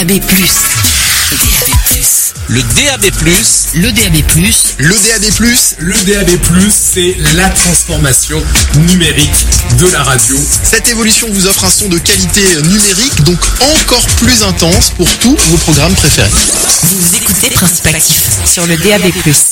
DAB+. Le DAB+, le DAB+, le DAB+, le DAB+, c'est la transformation numérique de la radio. Cette évolution vous offre un son de qualité numérique, donc encore plus intense pour tous vos programmes préférés. Vous écoutez Principe Actif sur le DAB+.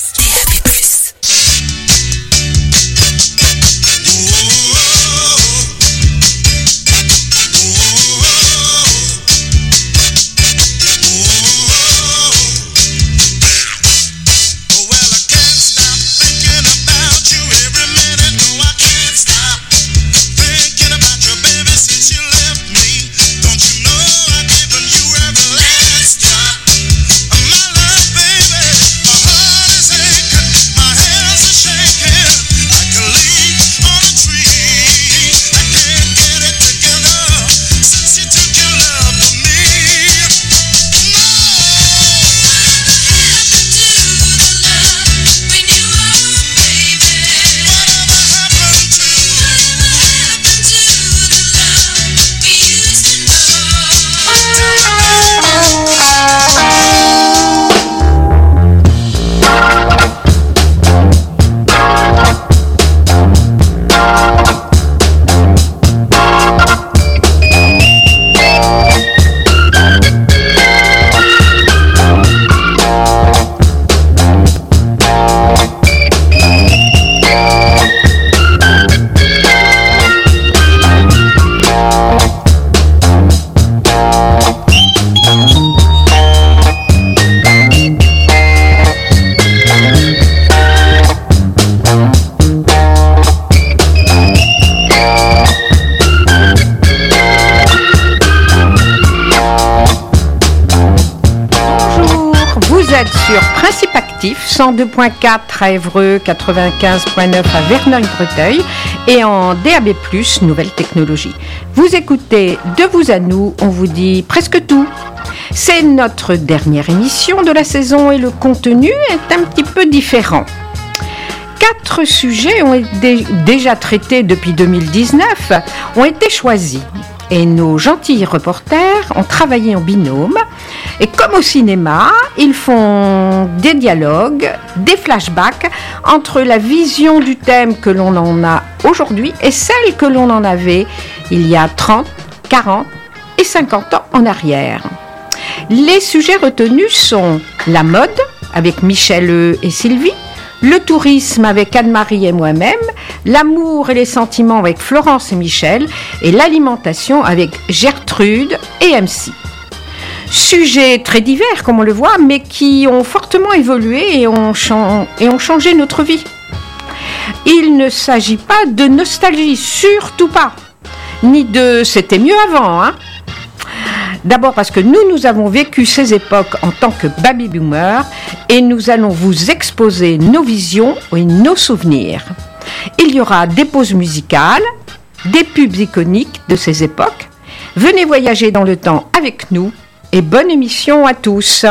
Sur Principe Actif, 102.4 à Évreux, 95.9 à Verneuil-Breteuil et en DAB+, nouvelle technologie. Vous écoutez De vous à nous, on vous dit presque tout. C'est notre dernière émission de la saison et le contenu est un petit peu différent. 4 sujets ont été déjà traités depuis 2019, ont été choisis. Et nos gentils reporters ont travaillé en binôme. Et comme au cinéma, ils font des dialogues, des flashbacks entre la vision du thème que l'on en a aujourd'hui et celle que l'on en avait il y a 30, 40 et 50 ans en arrière. Les sujets retenus sont la mode avec Michel et Sylvie, le tourisme avec Anne-Marie et moi-même, l'amour et les sentiments avec Florence et Michel, et l'alimentation avec Gertrude et MC. Sujets très divers, comme on le voit, mais qui ont fortement évolué et ont changé notre vie. Il ne s'agit pas de nostalgie, surtout pas, ni de « c'était mieux avant ». D'abord parce que nous avons vécu ces époques en tant que baby-boomers et nous allons vous exposer nos visions et nos souvenirs. Il y aura des pauses musicales, des pubs iconiques de ces époques. Venez voyager dans le temps avec nous et bonne émission à tous.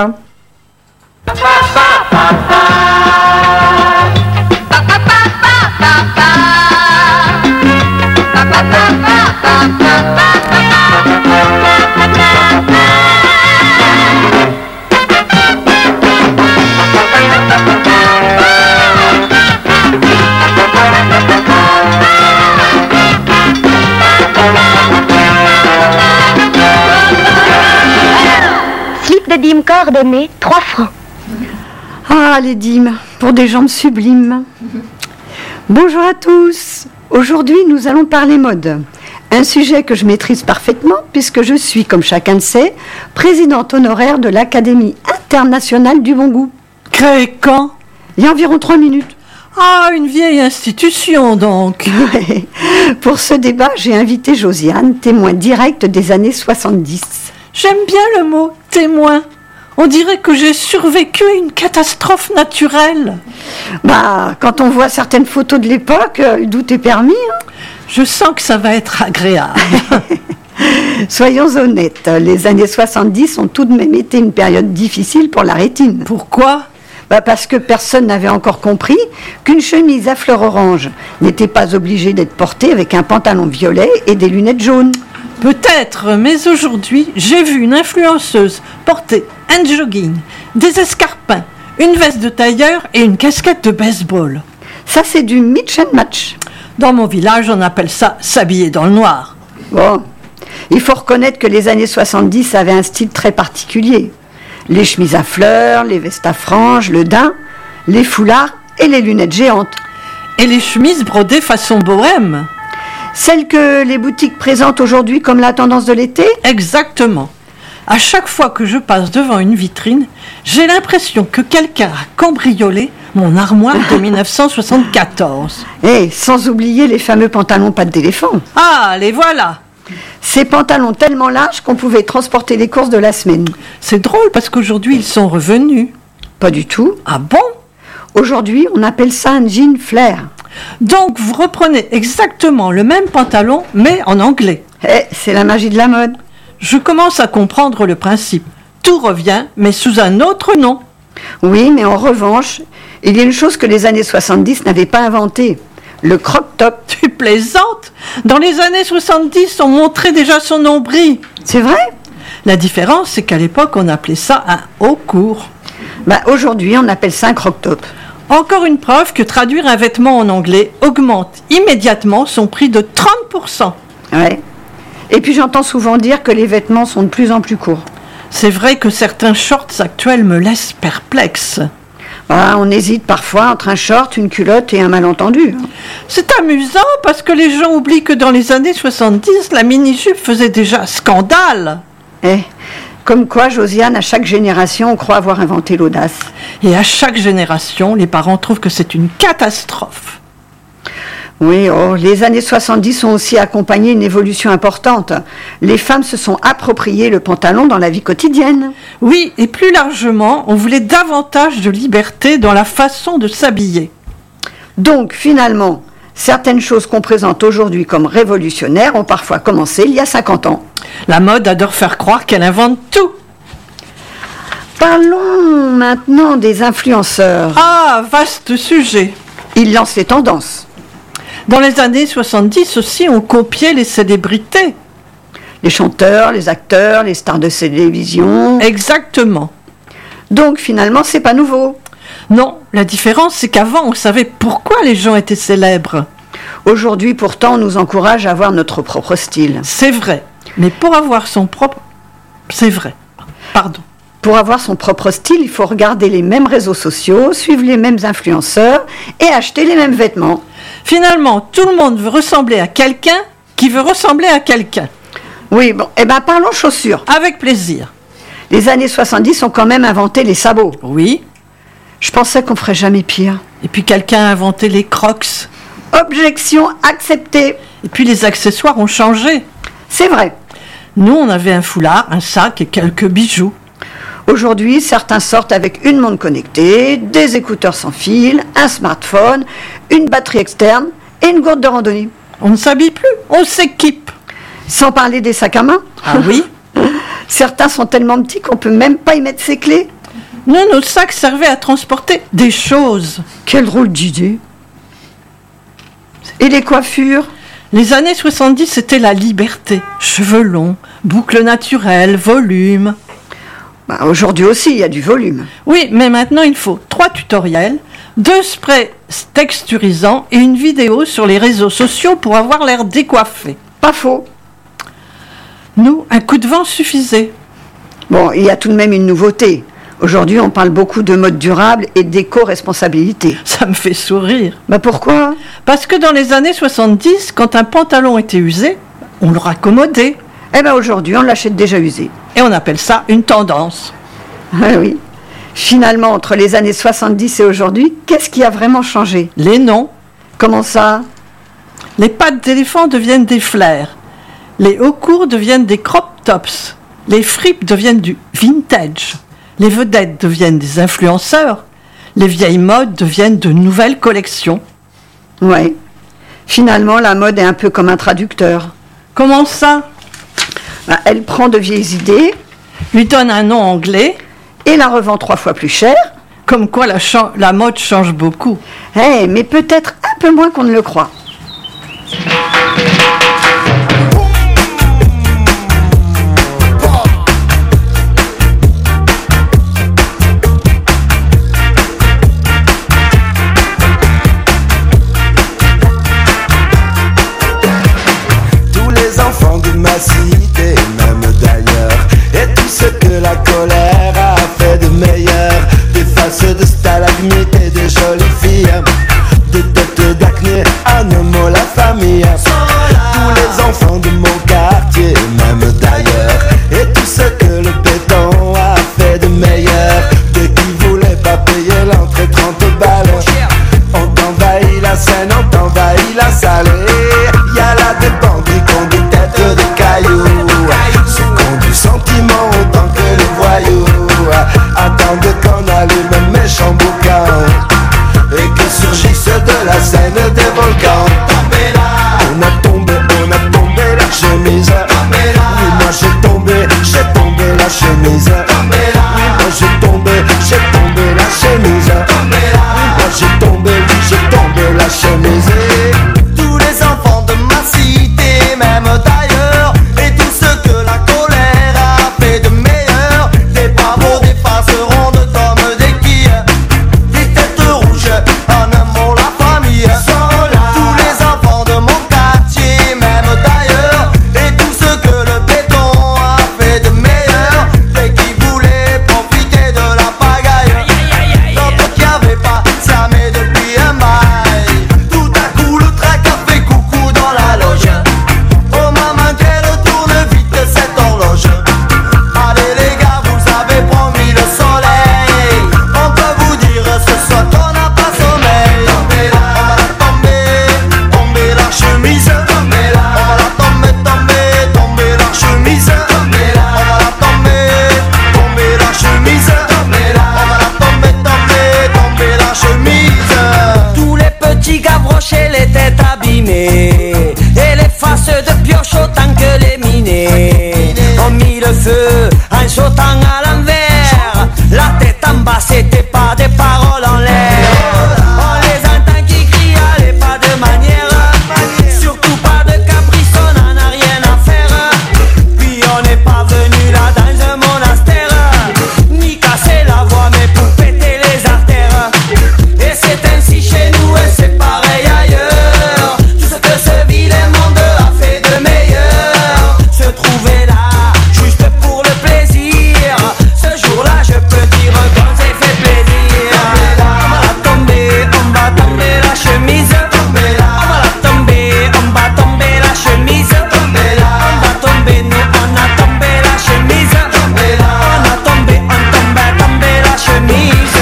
Slip de dîmes coordonnées, 3 francs. Ah, les dîmes, pour des jambes sublimes. Bonjour à tous. Aujourd'hui, nous allons parler mode. Un sujet que je maîtrise parfaitement puisque je suis, comme chacun le sait, présidente honoraire de l'Académie internationale du bon goût. Créée quand ? Il y a environ 3 minutes. Ah, une vieille institution donc. Ouais. Pour ce débat, j'ai invité Josiane, témoin direct des années 70. J'aime bien le mot « témoin ». On dirait que j'ai survécu à une catastrophe naturelle. Bah, quand on voit certaines photos de l'époque, le doute est permis. Je sens que ça va être agréable. Soyons honnêtes, les années 70 ont tout de même été une période difficile pour la rétine. Pourquoi ? Parce que personne n'avait encore compris qu'une chemise à fleurs orange n'était pas obligée d'être portée avec un pantalon violet et des lunettes jaunes. Peut-être, mais aujourd'hui, j'ai vu une influenceuse porter un jogging, des escarpins, une veste de tailleur et une casquette de baseball. Ça, c'est du mix and match. Dans mon village, on appelle ça s'habiller dans le noir. Bon, il faut reconnaître que les années 70 avaient un style très particulier. Les chemises à fleurs, les vestes à franges, le daim, les foulards et les lunettes géantes. Et les chemises brodées façon bohème. Celles que les boutiques présentent aujourd'hui comme la tendance de l'été? Exactement. À chaque fois que je passe devant une vitrine, j'ai l'impression que quelqu'un a cambriolé mon armoire de 1974. Et sans oublier les fameux pantalons pattes d'éléphant. Ah, les voilà! Ces pantalons tellement larges qu'on pouvait transporter les courses de la semaine. C'est drôle parce qu'aujourd'hui, ils sont revenus. Pas du tout. Ah bon? Aujourd'hui, on appelle ça un jean flair. Donc, vous reprenez exactement le même pantalon, mais en anglais. C'est la magie de la mode. Je commence à comprendre le principe. Tout revient, mais sous un autre nom. Oui, mais en revanche, il y a une chose que les années 70 n'avaient pas inventée. Le crop-top. Tu plaisantes? Dans les années 70, on montrait déjà son nombril. C'est vrai? La différence, c'est qu'à l'époque, on appelait ça un haut court. Aujourd'hui, on appelle ça un crop-top. Encore une preuve que traduire un vêtement en anglais augmente immédiatement son prix de 30%. Ouais. Et puis j'entends souvent dire que les vêtements sont de plus en plus courts. C'est vrai que certains shorts actuels me laissent perplexe. On hésite parfois entre un short, une culotte et un malentendu. C'est amusant parce que les gens oublient que dans les années 70, la mini-jupe faisait déjà scandale. Comme quoi, Josiane, à chaque génération, on croit avoir inventé l'audace. Et à chaque génération, les parents trouvent que c'est une catastrophe. Oui, les années 70 ont aussi accompagné une évolution importante. Les femmes se sont appropriées le pantalon dans la vie quotidienne. Oui, et plus largement, on voulait davantage de liberté dans la façon de s'habiller. Donc, finalement, certaines choses qu'on présente aujourd'hui comme révolutionnaires ont parfois commencé il y a 50 ans. La mode adore faire croire qu'elle invente tout. Parlons maintenant des influenceurs. Ah, vaste sujet. Ils lancent les tendances. Dans les années 70 aussi, on copiait les célébrités. Les chanteurs, les acteurs, les stars de télévision. Exactement. Donc finalement, c'est pas nouveau. Non, la différence, c'est qu'avant, on savait pourquoi les gens étaient célèbres. Aujourd'hui, pourtant, on nous encourage à avoir notre propre style. C'est vrai. Mais pour avoir son propre... C'est vrai. Pardon. Pour avoir son propre style, il faut regarder les mêmes réseaux sociaux, suivre les mêmes influenceurs et acheter les mêmes vêtements. Finalement, tout le monde veut ressembler à quelqu'un qui veut ressembler à quelqu'un. Oui, bon, parlons chaussures. Avec plaisir. Les années 70 ont quand même inventé les sabots. Oui. Je pensais qu'on ferait jamais pire. Et puis quelqu'un a inventé les crocs. Objection acceptée. Et puis les accessoires ont changé. C'est vrai. Nous, on avait un foulard, un sac et quelques bijoux. Aujourd'hui, certains sortent avec une montre connectée, des écouteurs sans fil, un smartphone, une batterie externe et une gourde de randonnée. On ne s'habille plus, on s'équipe. Sans parler des sacs à main. Ah oui. Certains sont tellement petits qu'on peut même pas y mettre ses clés. Nous, nos sacs servaient à transporter des choses. Quelle drôle d'idée. Et les coiffures? Les années 70, c'était la liberté. Cheveux longs, boucles naturelles, volume. Aujourd'hui aussi, il y a du volume. Oui, mais maintenant, il faut 3 tutoriels, 2 sprays texturisants et une vidéo sur les réseaux sociaux pour avoir l'air décoiffé. Pas faux. Nous, un coup de vent suffisait. Bon, il y a tout de même une nouveauté. Aujourd'hui, on parle beaucoup de mode durable et d'éco-responsabilité. Ça me fait sourire. Pourquoi? Parce que dans les années 70, quand un pantalon était usé, on le raccommodait. Aujourd'hui, on l'achète déjà usé. Et on appelle ça une tendance. Oui. Finalement, entre les années 70 et aujourd'hui, qu'est-ce qui a vraiment changé? Les noms. Comment ça? Les pattes d'éléphant deviennent des flairs. Les hauts cours deviennent des crop tops. Les fripes deviennent du vintage. Les vedettes deviennent des influenceurs. Les vieilles modes deviennent de nouvelles collections. Ouais. Finalement, la mode est un peu comme un traducteur. Comment ça? Elle prend de vieilles idées, lui donne un nom anglais et la revend 3 fois plus cher. Comme quoi la mode change beaucoup. Mais peut-être un peu moins qu'on ne le croit. de stalagmites et de jolies filles, des têtes d'acné, animaux, la famille, tous les enfants de mon quartier, même d'ailleurs, et tout ce que le béton a fait de meilleur. Dès qu'ils voulaient pas payer l'entrée 30 balles, on t'envahit la Seine, on t'envahit la salle. Y a là des bandits qui ont des têtes de cailloux, ceux qui ont du sentiment autant que les voyous, attendent qu'on allume un méchant boucan et que surgissent de la Seine des volcans. On a tombé la chemise. Oui, moi j'ai tombé la chemise. Oui, moi j'ai tombé la chemise. Oui, moi j'ai tombé la chemise. Tous les enfants de ma cité, même d'ailleurs, et tout ce que la colère a fait de meilleur, des pavots, des faces rondes comme des quilles, des têtes rouges, en un mot la famille. Tous les enfants de mon quartier, même d'ailleurs, et tout ce que le béton a fait de meilleur, dès qu'ils voulaient profiter de la pagaille, d'autres qui avaient pas jamais depuis un bail. Tout à coup le trac a fait coucou dans la loge. Oh maman, qu'elle tourne vite cette horloge. Allez les gars, vous avez promis le soleil. On peut vous dire ce soir qu'on n'a pas sommeil. On va la tomber la chemise. On va la tomber la chemise. On va la tomber la chemise. On va la tomber la chemise. Tous les petits gavrochés, les têtes abîmées, et les faces de pioche autant que les minés, ont mis le feu en sautant à l'envers. La tête en bas, c'était pas des paroles en l'air. On les entend qui crient, allez pas de manière, surtout pas de caprice, on en a rien à faire. Puis on n'est pas venu là dans un monastère, ni casser la voix mais pour péter les artères. Et c'est ainsi chez nous et c'est pareil ailleurs. Tout ce que ce vilain monde a fait de meilleur, se trouver là juste pour le plaisir. Ce jour-là je peux dire qu'on s'est fait plaisir. On va tomber la chemise. On va tomber la chemise. On va tomber, nous on a tombé la chemise. On a tombé la chemise.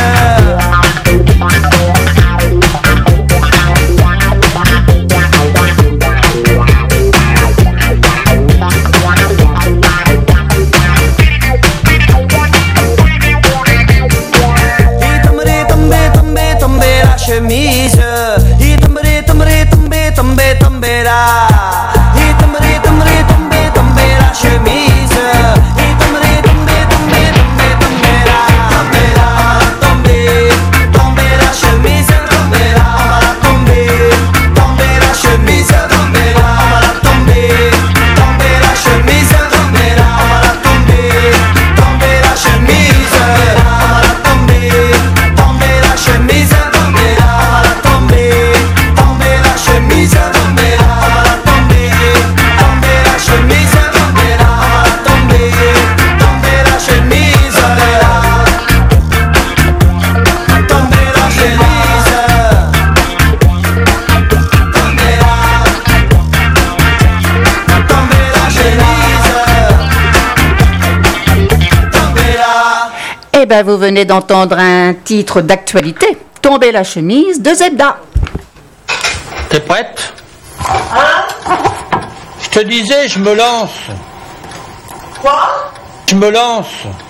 Tomber la chemise. Il tomber là. Il tomber la chemise. Il tomber là. Tomber la chemise. On va la tomber la chemise. On va la tomber la chemise. On va la tomber la chemise. On va la tomber la chemise. On va la tomber la chemise. On va la tomber la chemise. On va la tomber la chemise. Tomber la chemise. Tomber la chemise. Tomber la. Eh ben, vous venez d'entendre un titre d'actualité, Tomber la chemise de Zebda. T'es prête? Je te disais, je me lance. Quoi? Je me lance.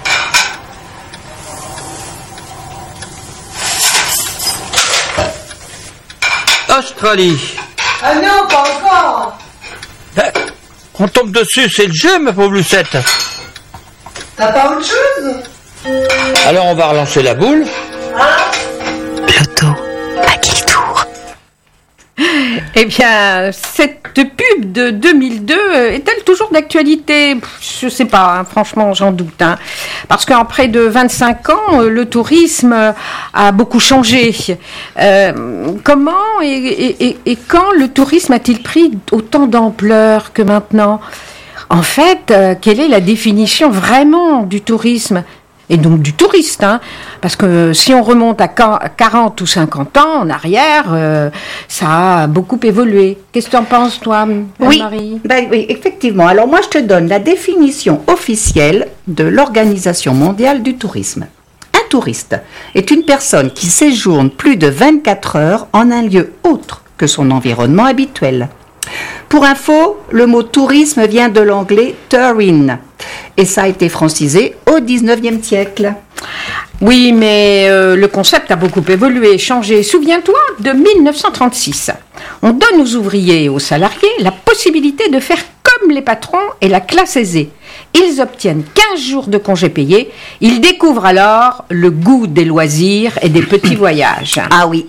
Australie. Ah non, pas encore. Ben, on tombe dessus, c'est le jeu, ma pauvre Lucette. T'as pas autre chose? Alors on va relancer la boule. Loto, à qui le tour? Eh bien, cette pub de 2002 est-elle toujours d'actualité? Je sais pas, hein, franchement, j'en doute. Hein. Parce qu'en près de 25 ans, le tourisme a beaucoup changé. Comment et quand le tourisme a-t-il pris autant d'ampleur que maintenant? En fait, quelle est la définition vraiment du tourisme? et donc du touriste. Parce que si on remonte à 40 ou 50 ans en arrière, ça a beaucoup évolué. Qu'est-ce que tu en penses, toi, Marie? Oui, effectivement. Alors moi, je te donne la définition officielle de l'Organisation mondiale du tourisme. Un touriste est une personne qui séjourne plus de 24 heures en un lieu autre que son environnement habituel. Pour info, le mot tourisme vient de l'anglais touring et ça a été francisé au 19e siècle. Oui, mais le concept a beaucoup évolué, changé. Souviens-toi de 1936. On donne aux ouvriers et aux salariés la possibilité de faire comme les patrons et la classe aisée. Ils obtiennent 15 jours de congés payés. Ils découvrent alors le goût des loisirs et des petits voyages. Ah oui,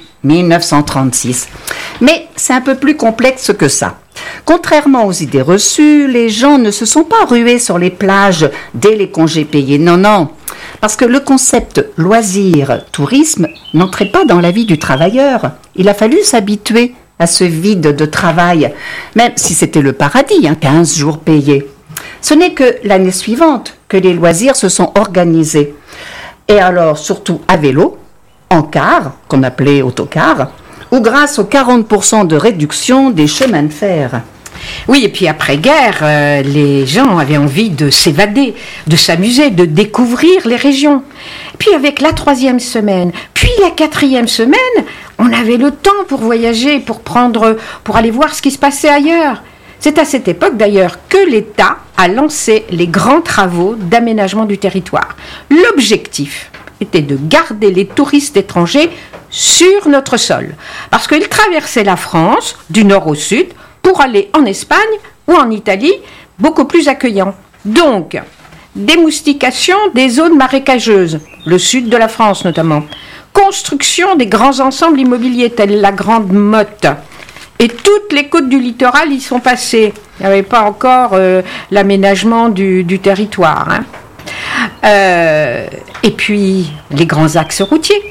1936. Mais c'est un peu plus complexe que ça. Contrairement aux idées reçues, les gens ne se sont pas rués sur les plages dès les congés payés. Non. Parce que le concept loisir-tourisme n'entrait pas dans la vie du travailleur. Il a fallu s'habituer à ce vide de travail, même si c'était le paradis, 15 jours payés. Ce n'est que l'année suivante que les loisirs se sont organisés. Et alors, surtout à vélo, en car, qu'on appelait autocar, ou grâce aux 40% de réduction des chemins de fer. Oui, et puis après-guerre, les gens avaient envie de s'évader, de s'amuser, de découvrir les régions. Puis avec la 3e semaine, puis la 4e semaine, on avait le temps pour voyager, pour aller voir ce qui se passait ailleurs. C'est à cette époque d'ailleurs que l'État a lancé les grands travaux d'aménagement du territoire. L'objectif était de garder les touristes étrangers sur notre sol, parce qu'ils traversaient la France du nord au sud pour aller en Espagne ou en Italie, beaucoup plus accueillants. Donc, démoustication des zones marécageuses, le sud de la France notamment, construction des grands ensembles immobiliers tels la Grande Motte, et toutes les côtes du littoral y sont passées. Il n'y avait pas encore l'aménagement du territoire. Et puis, les grands axes routiers.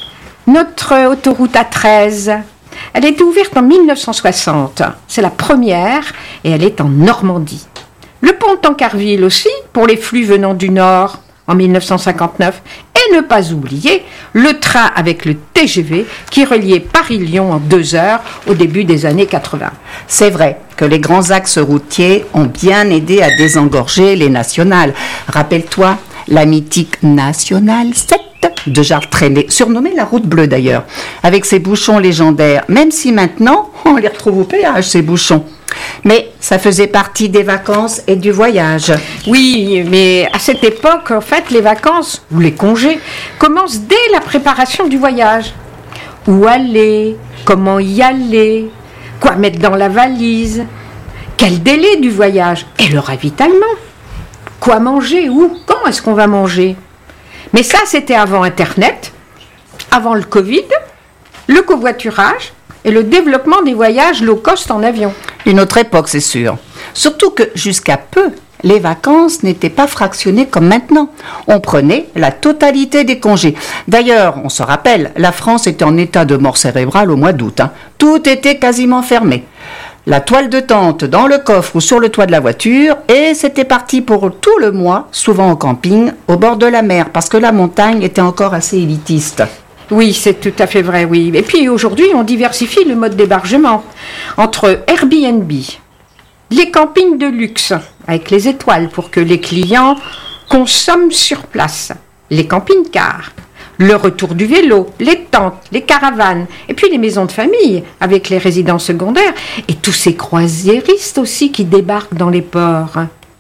Notre autoroute A13, elle a été ouverte en 1960. C'est la première et elle est en Normandie. Le pont de Tancarville aussi, pour les flux venant du nord, en 1959. Et ne pas oublier le train avec le TGV qui reliait Paris-Lyon en 2 heures au début des années 80. C'est vrai que les grands axes routiers ont bien aidé à désengorger les nationales. Rappelle-toi la mythique Nationale 7 de Charles Trenet, surnommée la route bleue d'ailleurs, avec ses bouchons légendaires, même si maintenant on les retrouve au péage, ces bouchons. Mais ça faisait partie des vacances et du voyage. Oui, mais à cette époque, en fait, les vacances, ou les congés, commencent dès la préparation du voyage. Où aller? Comment y aller? Quoi mettre dans la valise? Quel délai du voyage? Et le ravitaillement? Quoi manger? Où? Quand est-ce qu'on va manger? Mais ça, c'était avant Internet, avant le Covid, le covoiturage et le développement des voyages low cost en avion. Une autre époque, c'est sûr. Surtout que jusqu'à peu, les vacances n'étaient pas fractionnées comme maintenant. On prenait la totalité des congés. D'ailleurs, on se rappelle, la France était en état de mort cérébrale au mois d'août. Tout était quasiment fermé. La toile de tente dans le coffre ou sur le toit de la voiture, et c'était parti pour tout le mois, souvent au camping, au bord de la mer, parce que la montagne était encore assez élitiste. Oui, c'est tout à fait vrai, oui. Et puis aujourd'hui, on diversifie le mode d'hébergement entre Airbnb, les campings de luxe, avec les étoiles pour que les clients consomment sur place, les camping-cars, le retour du vélo, les tentes, les caravanes, et puis les maisons de famille avec les résidences secondaires, et tous ces croisiéristes aussi qui débarquent dans les ports.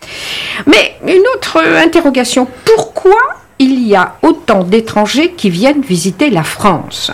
Mais une autre interrogation, pourquoi il y a autant d'étrangers qui viennent visiter la France?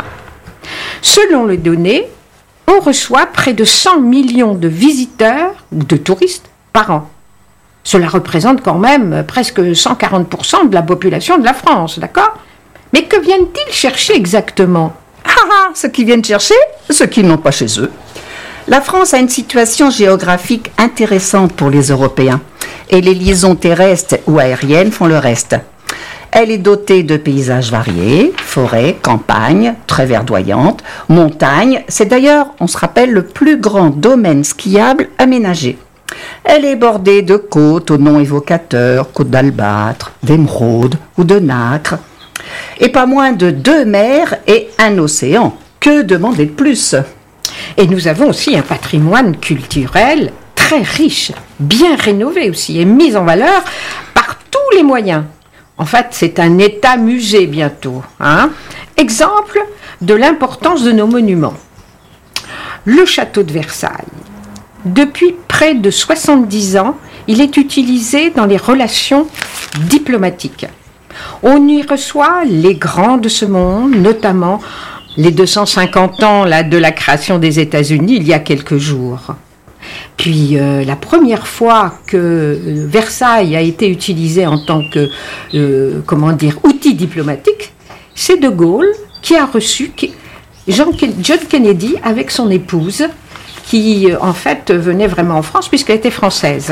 Selon les données, on reçoit près de 100 millions de visiteurs ou de touristes par an. Cela représente quand même presque 140% de la population de la France, d'accord? Mais que viennent-ils chercher exactement? Ce qu'ils viennent chercher, ce qu'ils n'ont pas chez eux. La France a une situation géographique intéressante pour les Européens, et les liaisons terrestres ou aériennes font le reste. Elle est dotée de paysages variés, forêts, campagnes, très verdoyantes, montagnes. C'est d'ailleurs, on se rappelle, le plus grand domaine skiable aménagé. Elle est bordée de côtes aux noms évocateurs, côtes d'albâtre, d'émeraude ou de nacre. Et pas moins de 2 mers et un océan. Que demander de plus? Et nous avons aussi un patrimoine culturel très riche, bien rénové aussi et mis en valeur par tous les moyens. En fait, c'est un État-musée bientôt. Exemple de l'importance de nos monuments. Le château de Versailles. Depuis près de 70 ans, il est utilisé dans les relations diplomatiques. On y reçoit les grands de ce monde, notamment les 250 ans de la création des États-Unis il y a quelques jours. Puis la première fois que Versailles a été utilisé en tant que outil diplomatique, c'est De Gaulle qui a reçu John Kennedy avec son épouse, qui en fait venait vraiment en France puisqu'elle était française.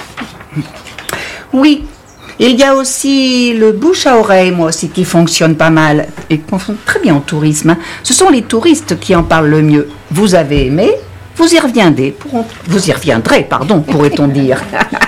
Oui, il y a aussi le bouche à oreille, moi aussi, qui fonctionne pas mal et qui fonctionne très bien en tourisme. Ce sont les touristes qui en parlent le mieux. Vous avez aimé, vous y reviendrez, pourrait-on dire.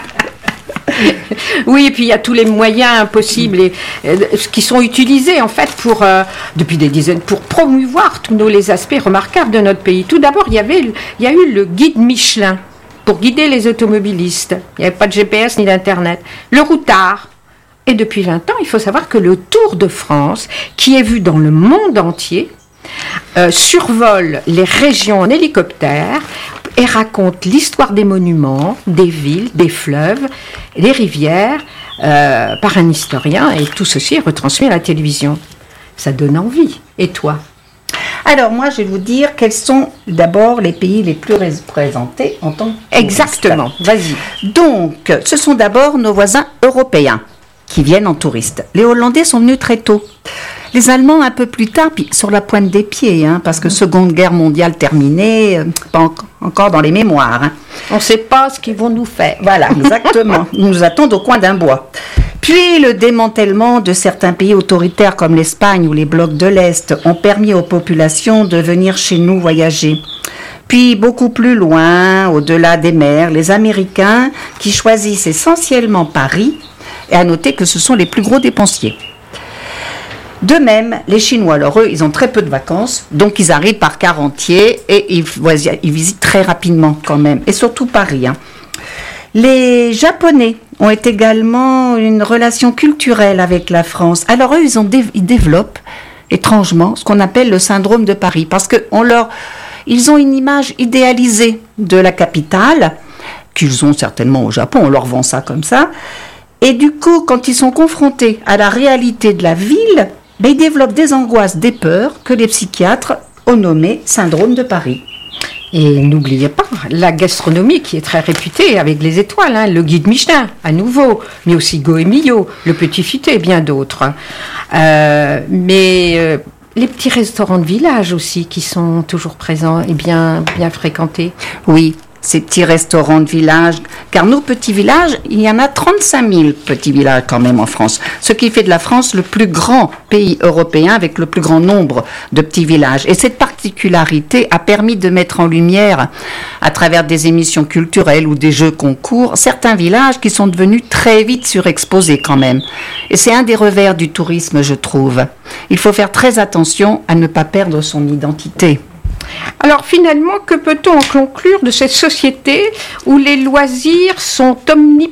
Oui, et puis il y a tous les moyens possibles qui sont utilisés en fait depuis des dizaines pour promouvoir tous les aspects remarquables de notre pays. Tout d'abord, il y a eu le guide Michelin pour guider les automobilistes. Il n'y avait pas de GPS ni d'Internet. Le routard. Et depuis 20 ans, il faut savoir que le Tour de France, qui est vu dans le monde entier, survole les régions en hélicoptère et raconte l'histoire des monuments, des villes, des fleuves, des rivières, par un historien, et tout ceci est retransmis à la télévision. Ça donne envie. Et toi ? Alors moi, je vais vous dire quels sont d'abord les pays les plus représentés en tant que touristes. Exactement, vas-y. Donc, ce sont d'abord nos voisins européens qui viennent en touristes. Les Hollandais sont venus très tôt. Les Allemands un peu plus tard, puis sur la pointe des pieds, parce que Seconde Guerre mondiale terminée, pas encore dans les mémoires. On ne sait pas ce qu'ils vont nous faire. Voilà, exactement. Ils nous attendent au coin d'un bois. Puis le démantèlement de certains pays autoritaires comme l'Espagne ou les blocs de l'Est ont permis aux populations de venir chez nous voyager. Puis beaucoup plus loin, au-delà des mers, les Américains qui choisissent essentiellement Paris, et à noter que ce sont les plus gros dépensiers. De même, les Chinois, alors eux, ils ont très peu de vacances, donc ils arrivent par quart entier et ils visitent très rapidement quand même, et surtout Paris. Les Japonais ont également une relation culturelle avec la France. Alors eux, ils développent étrangement ce qu'on appelle le syndrome de Paris, parce ils ont une image idéalisée de la capitale, qu'ils ont certainement au Japon, on leur vend ça comme ça, et du coup, quand ils sont confrontés à la réalité de la ville, ils développent des angoisses, des peurs que les psychiatres ont nommé syndrome de Paris. Et n'oubliez pas la gastronomie qui est très réputée avec les étoiles, le guide Michelin à nouveau, mais aussi Goemio, le Petit Futé et bien d'autres. Mais les petits restaurants de village aussi qui sont toujours présents et bien fréquentés. Oui. Ces petits restaurants de village, car nos petits villages, il y en a 35 000 petits villages quand même en France, ce qui fait de la France le plus grand pays européen avec le plus grand nombre de petits villages. Et cette particularité a permis de mettre en lumière, à travers des émissions culturelles ou des jeux concours, certains villages qui sont devenus très vite surexposés quand même. Et c'est un des revers du tourisme, je trouve. Il faut faire très attention à ne pas perdre son identité. Alors finalement, que peut-on en conclure de cette société où les loisirs sont omniprésents ?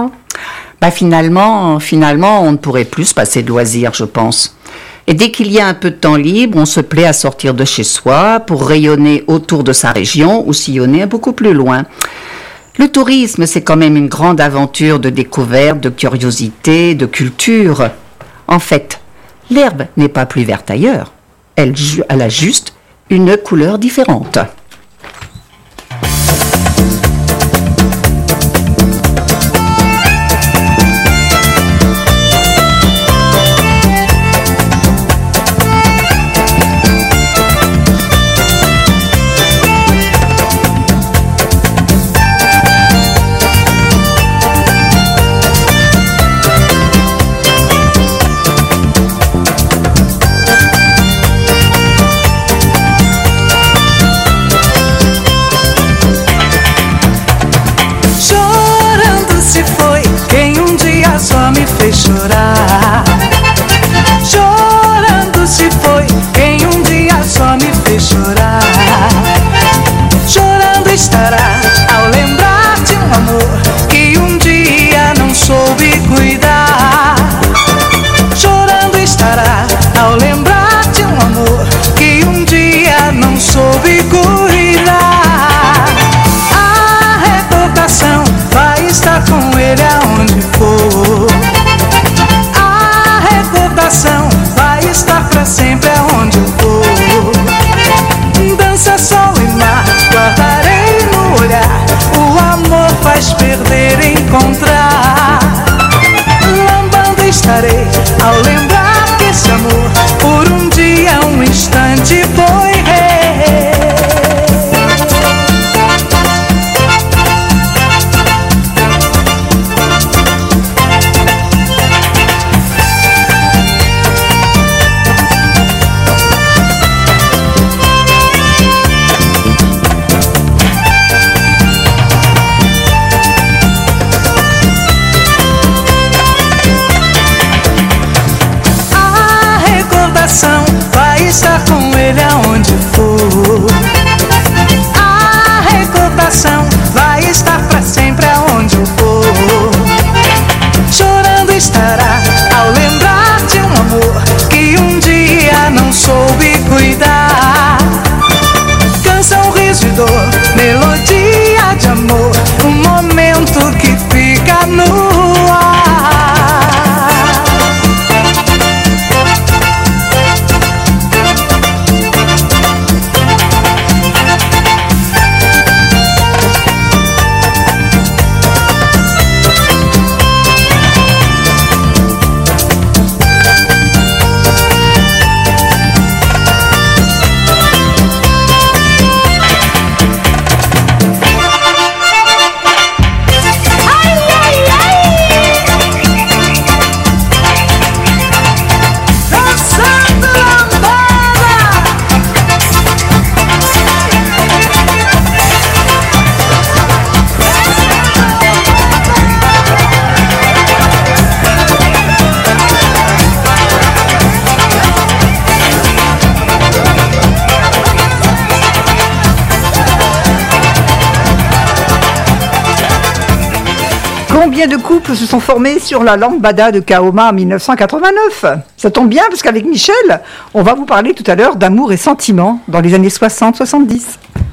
Finalement, on ne pourrait plus se passer de loisirs, je pense. Et dès qu'il y a un peu de temps libre, on se plaît à sortir de chez soi pour rayonner autour de sa région ou sillonner beaucoup plus loin. Le tourisme, c'est quand même une grande aventure de découverte, de curiosité, de culture. En fait, l'herbe n'est pas plus verte ailleurs. Elle a juste une couleur différente. chorar. Chorando estará ao lembrar de um amor que um dia não soube cuidar. Chorando estará ao lembrar de um amor que um dia não soube cuidar. A recordação vai estar com ele aonde for. A recordação vai estar pra sempre aonde eu for. Dança, sol e mar, guardarei no olhar. O amor faz perder e encontrar. Lambando estarei ao lembrar que esse amor por um dia, um instante foi rei. Vai estar com ele aonde for. A recordação vai estar pra sempre aonde eu for. Chorando estará ao lembrar de um amor que um dia não soube cuidar. Canção, riso e dor, melodia de amor, um momento que fica no ar. Combien de couples se sont formés sur la lambada de Kaoma en 1989 ? Ça tombe bien parce qu'avec Michel, on va vous parler tout à l'heure d'amour et sentiments dans les années 60-70.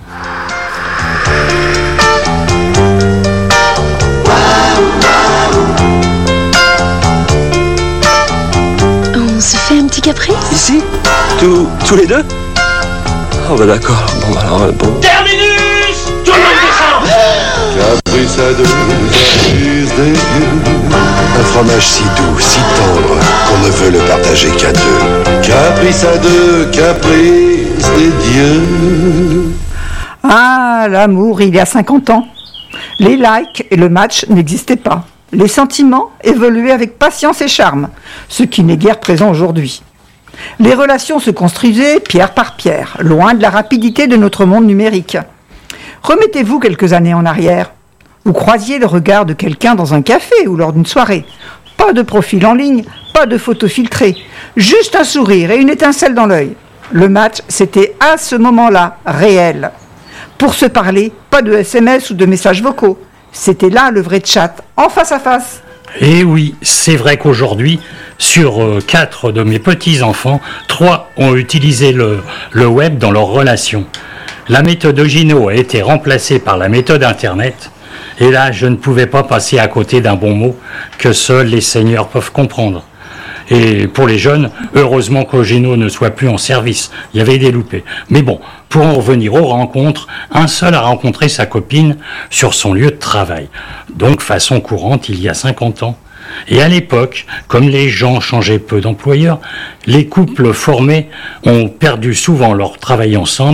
On se fait un petit caprice ? Ici ? Tous les deux ? Oh bah d'accord, bon alors bon. Terminus! Tout le monde descend! Caprice à deux, caprice des dieux. Un fromage si doux, si tendre, qu'on ne veut le partager qu'à deux. Caprice à deux, caprice des dieux. Ah, l'amour, il y a 50 ans. Les likes et le match n'existaient pas. Les sentiments évoluaient avec patience et charme, ce qui n'est guère présent aujourd'hui. Les relations se construisaient pierre par pierre, loin de la rapidité de notre monde numérique. Remettez-vous quelques années en arrière. Vous croisiez le regard de quelqu'un dans un café ou lors d'une soirée. Pas de profil en ligne, pas de photos filtrées, juste un sourire et une étincelle dans l'œil. Le match, c'était à ce moment-là réel. Pour se parler, pas de SMS ou de messages vocaux. C'était là le vrai chat, en face à face. Et oui, c'est vrai qu'aujourd'hui, sur 4 de mes petits-enfants, 3 ont utilisé le web dans leurs relations. La méthode Ogino a été remplacée par la méthode Internet. Et là, je ne pouvais pas passer à côté d'un bon mot que seuls les seigneurs peuvent comprendre. Et pour les jeunes, heureusement qu'Ogino ne soit plus en service. Il y avait des loupés. Mais bon, pour en revenir aux rencontres, un seul a rencontré sa copine sur son lieu de travail. Donc façon courante il y a 50 ans. Et à l'époque, comme les gens changeaient peu d'employeurs, les couples formés ont perdu souvent leur travail ensemble